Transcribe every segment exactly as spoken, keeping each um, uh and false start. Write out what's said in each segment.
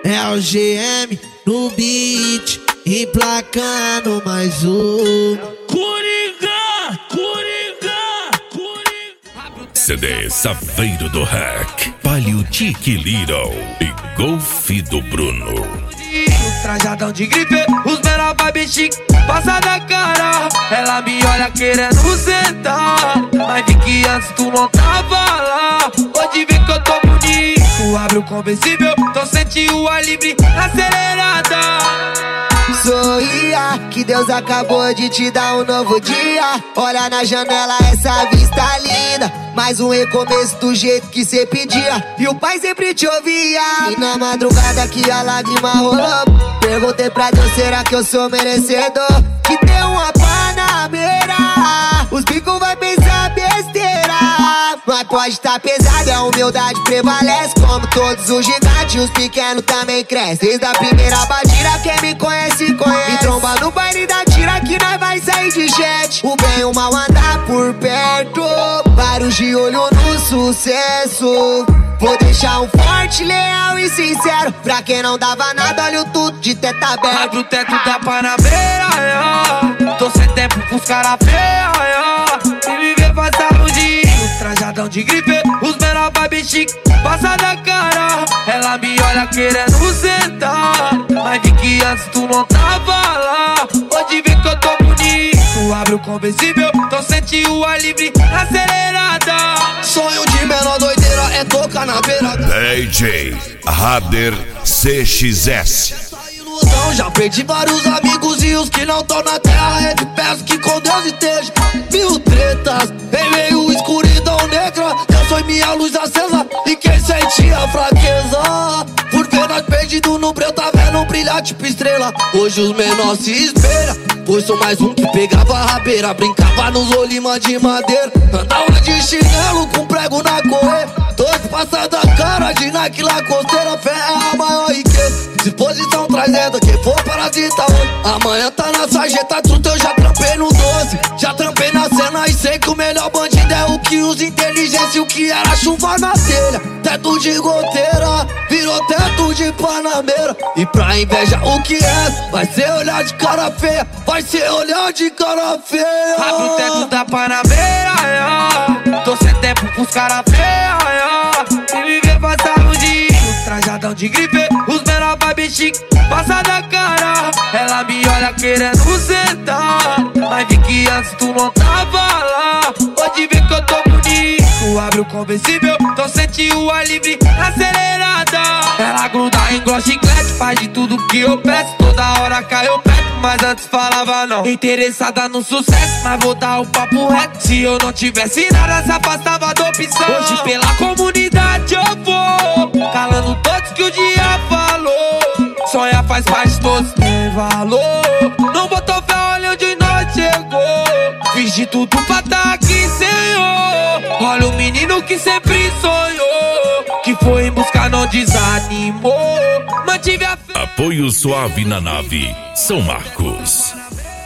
É o G M no beat, emplacando mais um. Coringa, Coringa, Coringa. C D Saveiro do Hack, Palio Tiki Little e Golf do Bruno. Trajadão de gripe, os menor vibe chique, passa da cara. Ela me olha querendo sentar, mas vi que antes tu não tava lá. Hoje vê que eu tô bonito, abre o conversível, então sente o ar livre, acelerada. Sorria, que Deus acabou de te dar um novo dia. Olha na janela essa vista linda, mais um recomeço do jeito que cê pedia e o pai sempre te ouvia. E na madrugada que a lágrima rolou, perguntei pra Deus, será que eu sou merecedor? Que tem uma panameira, os bicos vai pensar besteira, mas pode tá pesado, a humildade prevalece. Como todos os gigantes, os pequenos também crescem. Desde a primeira batida, quem me conhece, conhece. Me tromba no baile da tira que nós vai sair de jet. O bem e o mal andar por perto, vários de olho no sucesso. Vou deixar um forte, leal e sincero, pra quem não dava nada, olha o tudo de teto aberto. Abre o teto da Panameira, yeah. Tô sem tempo pros cara feia, yeah. E viver passar um dia, trajadão de gripe, os menor vibe chique, passa da cara. Ela me olha querendo sentar, mas vi que antes tu não tava lá. Hoje vê que eu tô bonito, abre o conversível, então sente o ar livre, acelerada. Sonho de menor doideira é tocar na beira. D J Rader C X S. Ilusão, já perdi vários amigos e os que não tão na terra. É de peço que com Deus esteja. Mil tretas, em meio escuridão negra, Deus foi minha luz acesa e quem sentia a fraqueza. Por ver nós perdidos no breu, tá vendo brilhar tipo estrela. Hoje os menores se espelham, pois sou mais um que pegava a rabeira, brincava nos olimas de madeira, andava de chinelo com prego na correia. Dois passada cara de Nike Lacosteira, fé é a maior riqueza. Disposição trazendo quem for parasita hoje. Amanhã tá na sarjeta, truta, eu já trampei no doze. Já trampei na cena e sei que o melhor bandido é o que usa inteligência. O que era chuva na telha, teto de goteira, virou teto de Panameira. E pra inveja o que é, vai ser olhar de cara feia, vai ser olhar de cara feia. Abre o teto da Panameira, yeah. Tô sem tempo pros cara feia, yeah. E viver passar um dia, trajadão de gripe, os menor vibe chique, passa da cara. Ela me olha querendo sentar, mas vi que antes tu não tava lá. Hoje vê que eu tô bonito, abre o conversível, então sente o ar livre, acelerada. Ela gruda em gloss chiclete, faz de tudo que eu peço, toda hora cai eu perto, mas antes falava não. Interessada no sucesso, mas vou dar o papo reto. Se eu não tivesse nada, se afastava da opção. Hoje pela comunidade eu vou, calando todos que o dia falou. Sonhar faz parte, todos tem valor. Não botou fé, olha onde nós chegou. Fiz de tudo pra tá aqui, Senhor. Olha o menino que sempre sonhou, que foi em busca, não desanimou. Mantive a fé. Apoio Suave na Nave, São Marcos.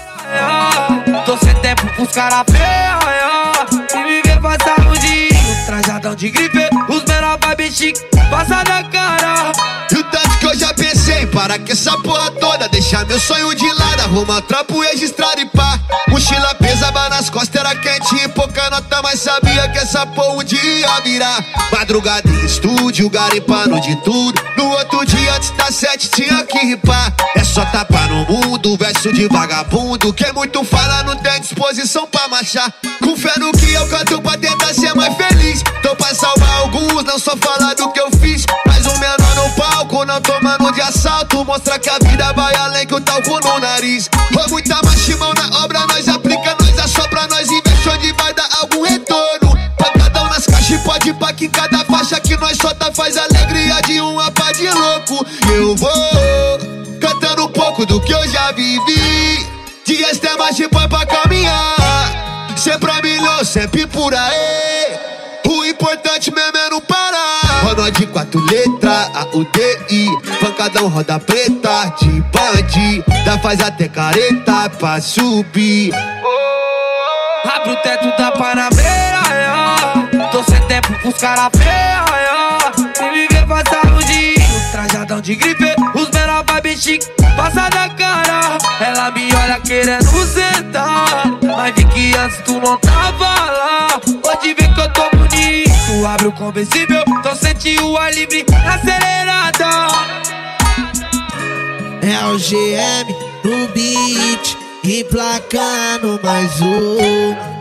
Tô sem tempo pros cara feia, yeah. E viver passar um dia, trajadão de gripe, os menor vibe chique, passa da cara. E o tanto que eu já pensei, para que essa porra toda, deixar meu sonho de lado, arruma trapo registrado e pá. Mochila pesava nas costas, era quente e pouca nota, mas sabia que essa porra um dia ia virar. Madrugada em estúdio, garimpando de tudo. No outro dia antes das sete tinha que ripar. É só tapar no mundo, verso de vagabundo. Quem muito fala não tem disposição pra marchar. Com fé no que eu canto pra tentar ser mais feliz. Tô pra salvar alguns, não só falar do que eu fiz. Mais um menor no palco, não tomando de assalto. Mostra que a vida vai além que o talco no nariz. Foi muita machimão na obra, nós aplica, nós assopra, nós investe onde vai dar algum retorno. Pancadão nas caixas e pode pá que em cada faixa que nós solta faz alegria de uma pá de louco. E eu vou cantando um pouco do que eu já vivi. Dias tem mais de põe pra caminhar. Sempre a milhão, sempre por aí. O importante mesmo é não parar. Roda de quatro letras, A U D I. Pancadão roda preta, de bande. Dá faz até careta pra subir. Abre o teto da Panameira, yeah. Tô sem tempo pros cara feia, yeah. E viver passar um dia, trajadão de gripe, os menor vibe chique, passa da cara. Ela me olha querendo sentar, mas vi que antes tu não tava lá. Pode ver que eu tô bonito, abre o conversível, então sente o ar livre acelerada. É o G M no beat, emplacando mais um.